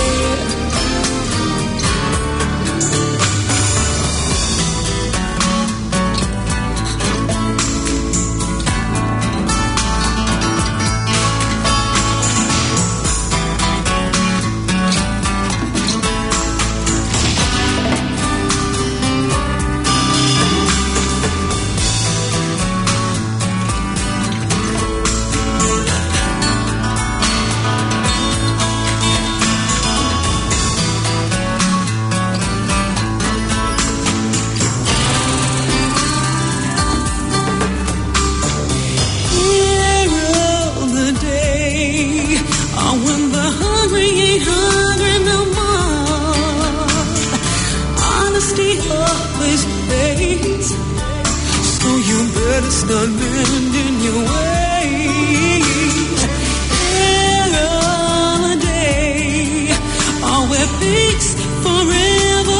Hero of the day. Oh, when the hungry ain't hungry no more. Honesty always pays. So you better start mending your ways. Hero of the day. Oh, where peace forever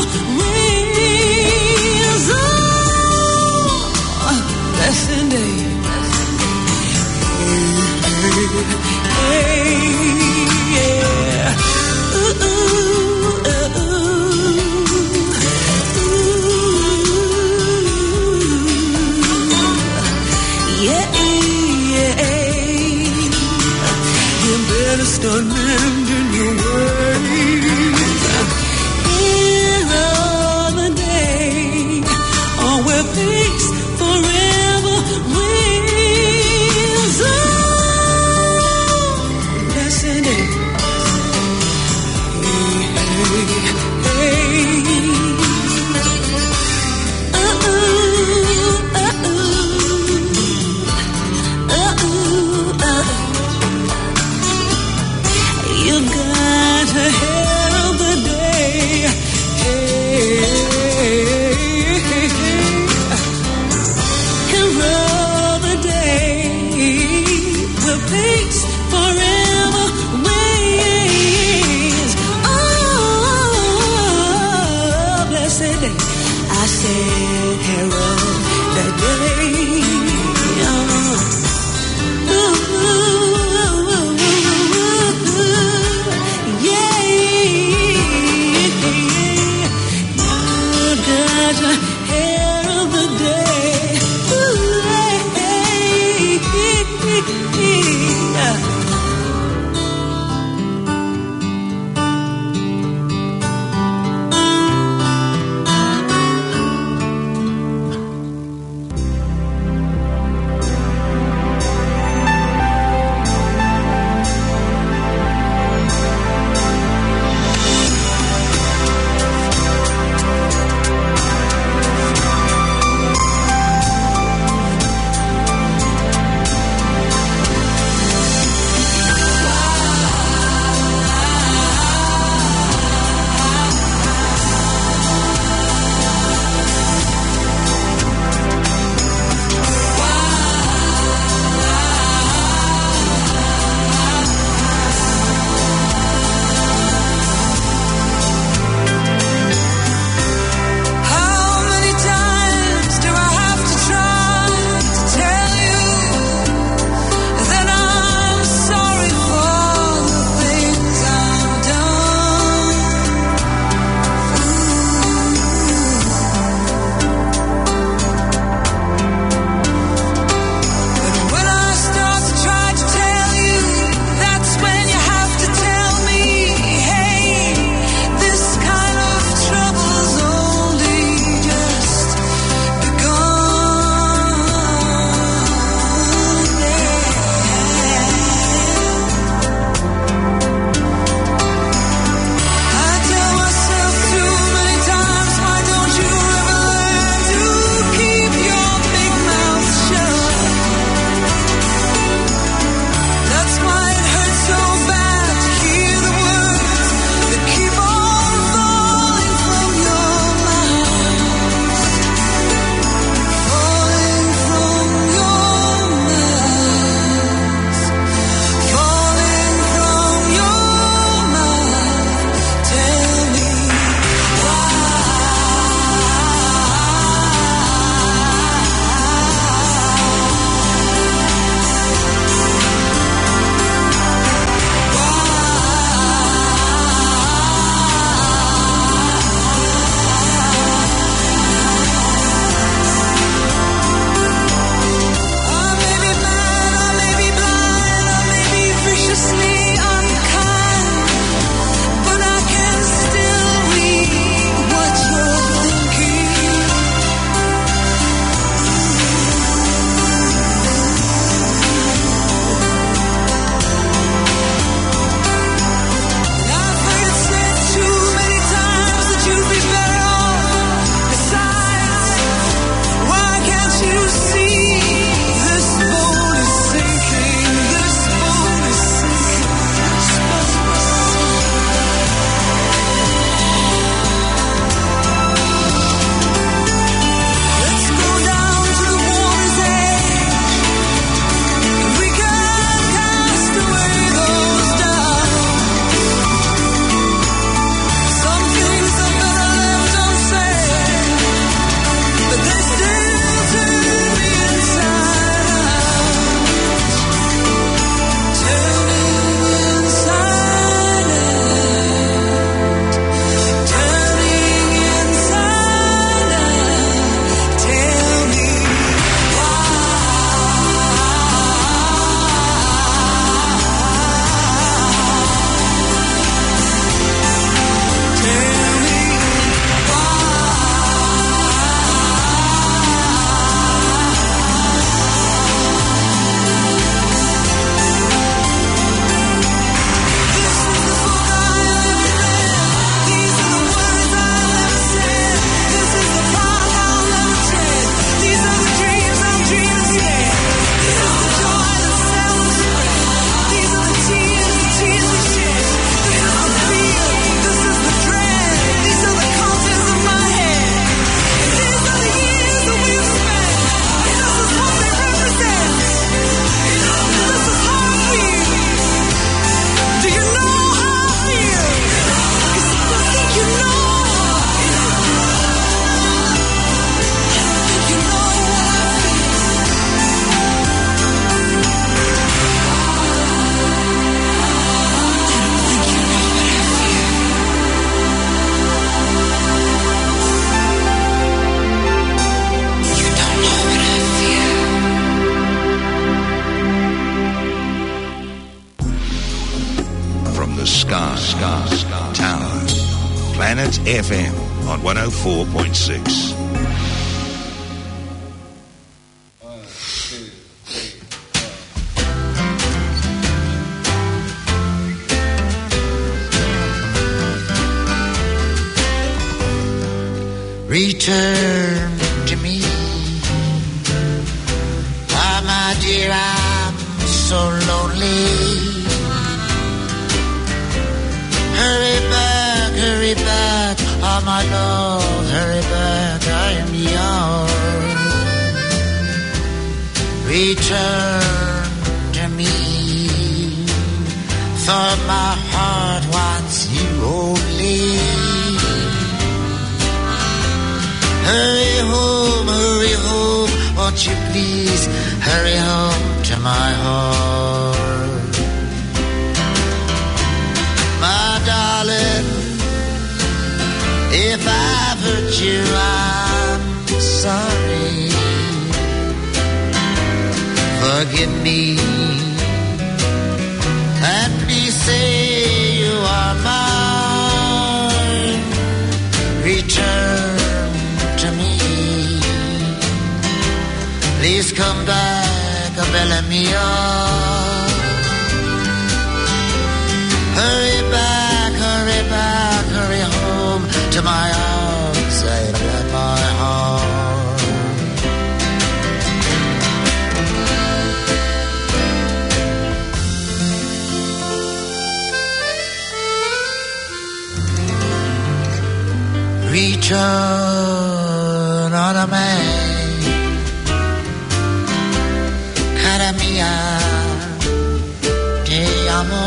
reigns. Oh, blessed day. Hey, yeah. Ooh, ooh, ooh, ooh. Yeah, yeah. You better start mending your ways. Hero of the day. Oh, where peace forever reigns. Oh, blessed day. Hey, hey, hey. Uh-oh, uh-oh. Uh-oh, uh-oh. You got a hair of the day. Hey, hey, hey, hey. Hero of the day. Will peace forever reigns. Oh, blessed day. I said, hero of the day. Oh. Ooh, ooh, ooh, ooh, yeah. You got a hair of the day. Ooh, hey, hey, hey, hey. That's F M on one oh four point six. Return to me. Ah, my dear, I'm so lonely. Hurry back, hurry back, ah, my love, hurry back, I am yours. Return to me, for my heart wants you only. Hurry home, hurry home, won't you please hurry home to my heart. My darling, if I've hurt you, I'm sorry. Forgive me, and please say you are mine. Return to me. Please come back, bella mia. Hurry back, hurry back, hurry home to my arms and my heart. Return on a man, cara mia, ti amo.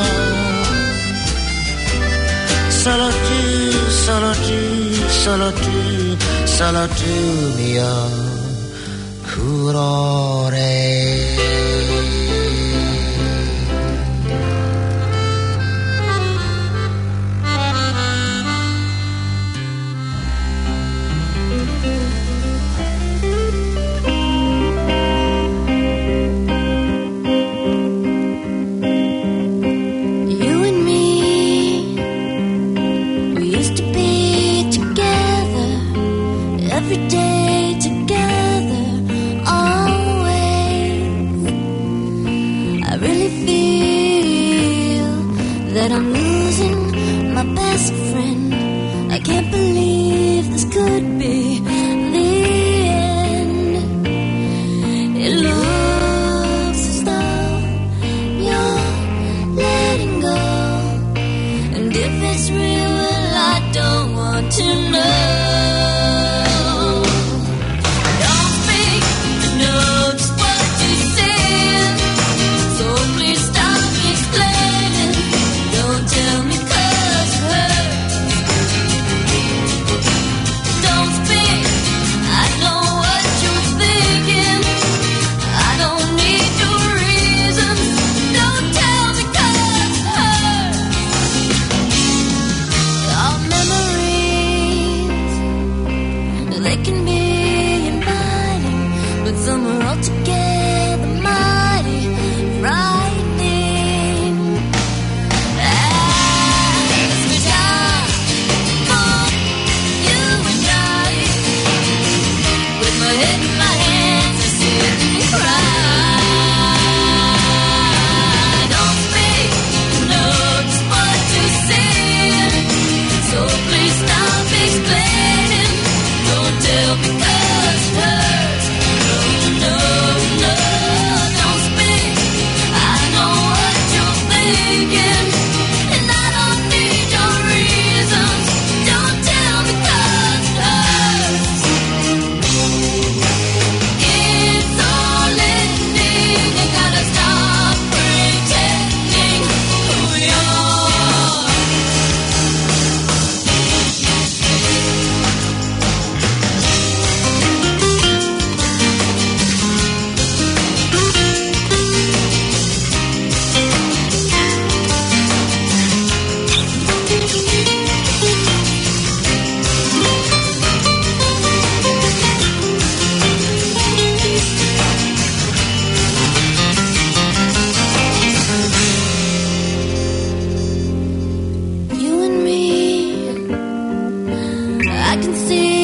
Solo tu, solo tu, solo tu, solo tu, mio cuore. Tell me I can see